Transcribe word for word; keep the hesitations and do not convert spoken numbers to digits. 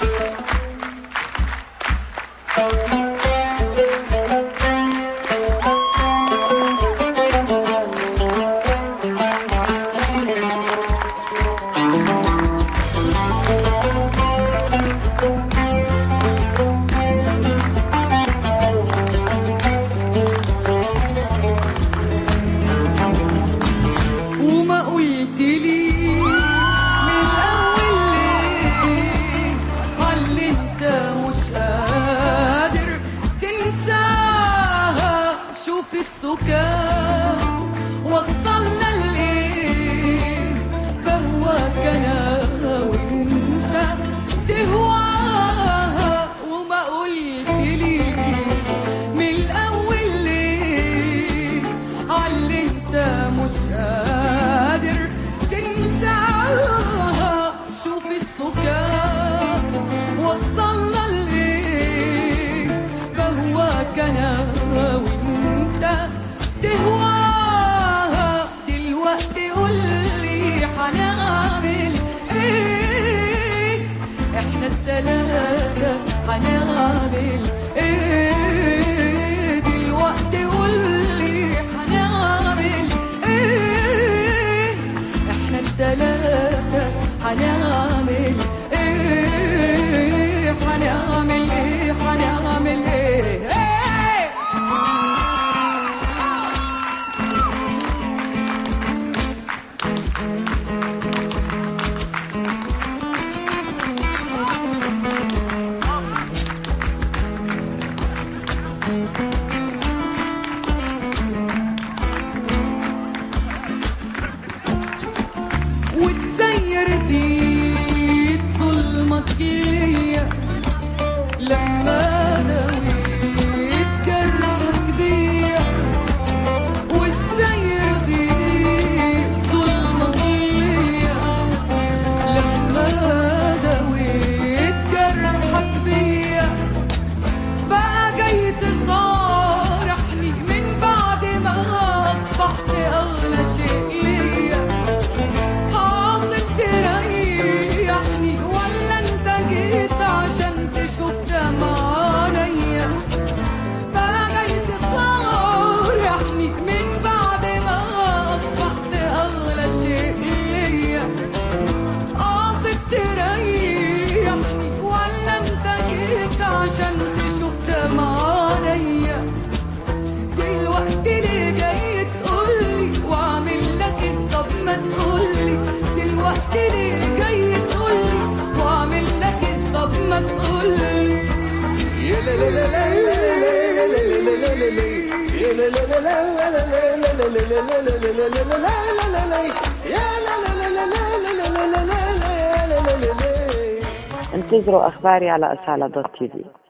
وصلنا لإيه بهواك أنا وأنت تهواها وما قلتليش من الأول ليه عاللي أنت مش قادر تنساها. شوف السكان وصلنا لإيه بهواك أنا وأنت تهواها. دلوقتي قولي حنعمل ايه احنا التلاتة حنعمل ايه. دلوقتي قولي حنعمل ايه احنا التلاتة حنعمل ايه. حنعمل ايه حنعمل ايه, إيه وازاي رديت ظلمك ليا لما دويت جرحك بيا. وازاي رديت ظلمك ليا لما دويت جرحك بيا. بقى جاي تصارحني من بعد ما اصبحت اغلى شيء ليا. قاصد تريحني ولا انت جيت عشان تشوف دمع عينيا. بقى جاي تصارحني من بعد ما اصبحت اغلى شيء ليا. قاصد تريحني ولا انت جيت عشان تشوف دمع عينيا. دلوقتي ليه جاي تقولي واعمل لك طب ما تقولي. دلوقتي ليه جاي تقولي واعمل لك طب ما تقولي. يا لا لا لا لا لا لا لا لا لا يا لا لا لا لا لا لا لا لا لا يا لا لا لا لا لا لا لا. انتظروا اخباري على أصالة دوت تي في.